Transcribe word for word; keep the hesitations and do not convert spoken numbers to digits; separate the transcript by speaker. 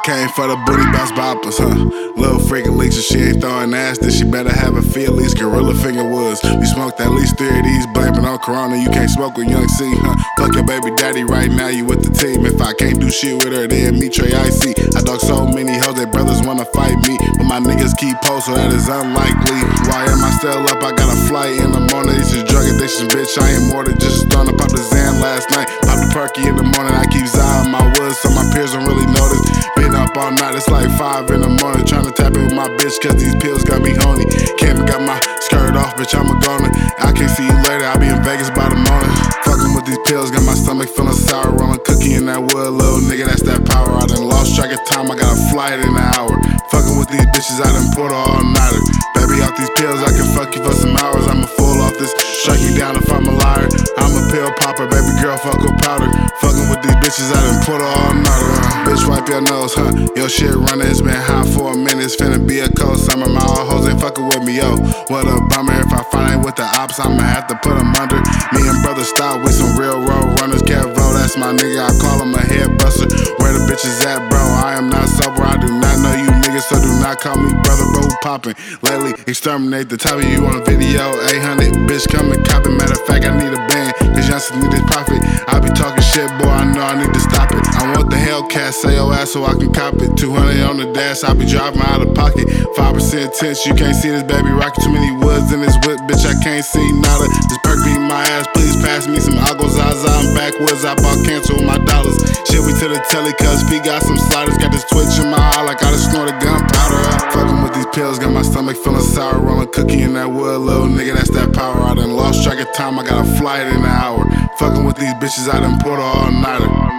Speaker 1: Came for the booty bounce boppers, huh? Little freaking leech, she ain't throwing ass, then she better have a feel, at least Gorilla Finger Woods. We smoked at least three of these, blaming on Corona. You can't smoke with Young C, huh? Fuck your baby daddy right now, you with the team. If I can't do shit with her, then me Trey I C. I dog so many hoes, they brothers wanna fight me, but my niggas keep post, so that is unlikely. Why am I still up? I got a flight in the morning. These is drug addictions, bitch. I ain't more than just a stoner. Pop the Xan last night, pop the Perky in the morning. I keep Zion my woods, so my peers don't really notice. Been up all night, it's like five in the morning, tryna tap in with my bitch, cause these pills got me horny. Cam got my skirt off, bitch, I'm a goner. I can't see you later, I be in Vegas by the morning. Fucking with these pills, got my stomach feeling sour. Rolling cookie in that wood, little nigga, that's that power. I done lost track of time, I got a flight in an hour. Fucking with these bitches, I done put her all nighter. Baby, off these pills, I can fuck you for some hours. I'ma full off this, strike me down if I'm a liar. I'm a pill popper, baby girl, fuck with powder. Fucking with these bitches, I done put her all nighter. Uh. Bitch, wipe your nose, huh? Yo, shit running, it's been hot for a minute. It's finna be a cold summer, my all hoes ain't fucking with me, yo. What a bummer, if I find out with the ops, I'ma have to put them under. Me and brother stop with some real road runners. Kevo, that's my nigga, I call him a head buster. Where the bitches at, bro? I am not sober, I do not know you niggas, so do not call me brother, bro, poppin'. Lately, exterminate the top of you on video, eight hundred, bitch, come and cop it. Matter of fact, I need a band, cause youngsters need this profit. I be talking shit, boy, I know I need to stop it. I want the Hellcat, say your ass so I can cop it. two hundred on the dash, I be driving out of pocket. five percent tense, you can't see this baby rockin'. Too many woods in this whip, bitch, I can't see nada. This perk beat my ass, please pass me some Agos Zaza. I'm backwoods, I bought cancer with my dollars. Shit, we to the telly, cuz feet got some sliders. Got this twitch in my eye like I just snorted gunpowder. Fucking with these pills, got my stomach feeling sour. Rolling cookie in that wood, little nigga, that's that power. I done lost track of time, I got a flight in an hour. Fucking with these bitches, I done put her all nighter.